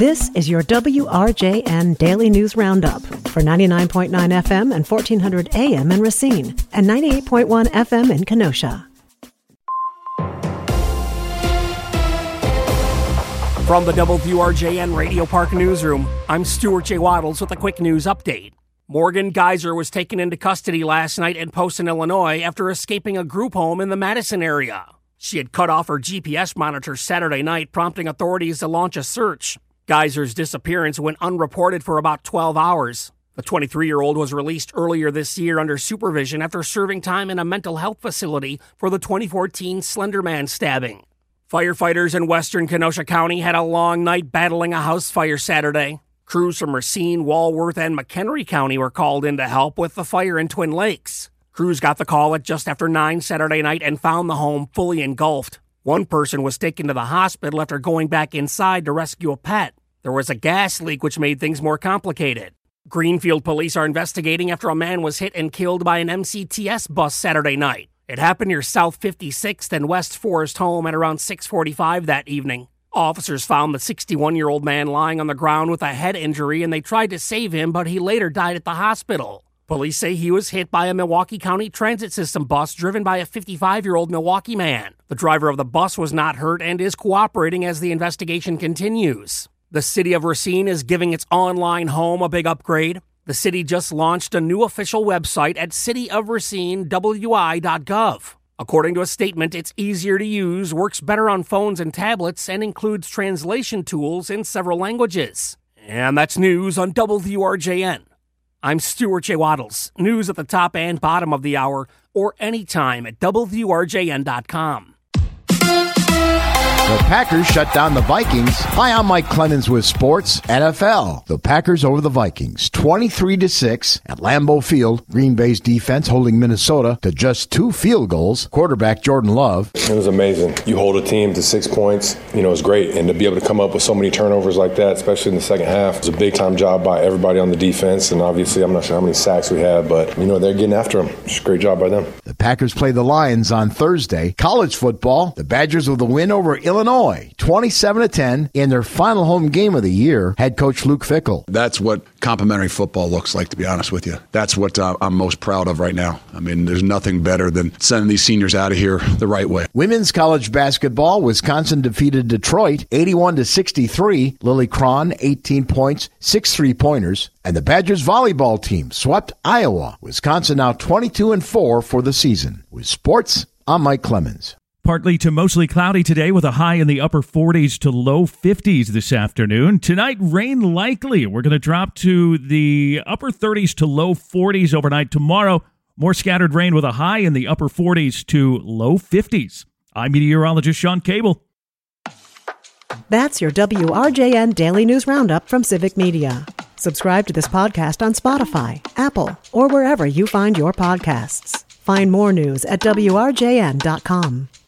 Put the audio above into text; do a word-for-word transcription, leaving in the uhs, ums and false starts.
This is your W R J N Daily News Roundup for ninety-nine point nine F M and fourteen hundred A M in Racine and ninety-eight point one F M in Kenosha. From the W R J N Radio Park Newsroom, I'm Stuart J. Waddles with a quick news update. Morgan Geyser was taken into custody last night in Poston, Illinois after escaping a group home in the Madison area. She had cut off her G P S monitor Saturday night, prompting authorities to launch a search. Geyser's disappearance went unreported for about twelve hours. The twenty-three-year-old was released earlier this year under supervision after serving time in a mental health facility for the twenty fourteen Slender Man stabbing. Firefighters in western Kenosha County had a long night battling a house fire Saturday. Crews from Racine, Walworth, and McHenry County were called in to help with the fire in Twin Lakes. Crews got the call at just after nine Saturday night and found the home fully engulfed. One person was taken to the hospital after going back inside to rescue a pet. There was a gas leak which made things more complicated. Greenfield police are investigating after a man was hit and killed by an M C T S bus Saturday night. It happened near South fifty-sixth and West Forest Home at around six forty-five that evening. Officers found the sixty-one-year-old man lying on the ground with a head injury, and they tried to save him, but he later died at the hospital. Police say he was hit by a Milwaukee County Transit System bus driven by a fifty-five-year-old Milwaukee man. The driver of the bus was not hurt and is cooperating as the investigation continues. The city of Racine is giving its online home a big upgrade. The city just launched a new official website at city of racine w i dot gov. According to a statement, it's easier to use, works better on phones and tablets, and includes translation tools in several languages. And that's news on W R J N. I'm Stuart J. Waddles. News at the top and bottom of the hour, or anytime at W R J N dot com. The Packers shut down the Vikings. Hi, I'm Mike Clemens with Sports N F L. The Packers over the Vikings, twenty-three to six at Lambeau Field. Green Bay's defense holding Minnesota to just two field goals. Quarterback Jordan Love. It was amazing. You hold a team to six points, you know, it's great. And to be able to come up with so many turnovers like that, especially in the second half, it was a big-time job by everybody on the defense. And obviously, I'm not sure how many sacks we had, but, you know, they're getting after them. It's a great job by them. The Packers play the Lions on Thursday. College football, the Badgers with a win over Illinois, twenty-seven to ten in their final home game of the year. Head coach Luke Fickell. That's what complimentary football looks like, to be honest with you. That's what uh, I'm most proud of right now. I mean, there's nothing better than sending these seniors out of here the right way. Women's college basketball, Wisconsin defeated Detroit eighty-one to sixty-three. Lily Cron, eighteen points, six three-pointers. And the Badgers volleyball team swept Iowa. Wisconsin now twenty-two and four for the season. With sports, I'm Mike Clemens. Partly to mostly cloudy today with a high in the upper forties to low fifties this afternoon. Tonight, rain likely. We're going to drop to the upper thirties to low forties overnight. Tomorrow, more scattered rain with a high in the upper forties to low fifties. I'm meteorologist Sean Cable. That's your W R J N Daily News Roundup from Civic Media. Subscribe to this podcast on Spotify, Apple, or wherever you find your podcasts. Find more news at W R J N dot com.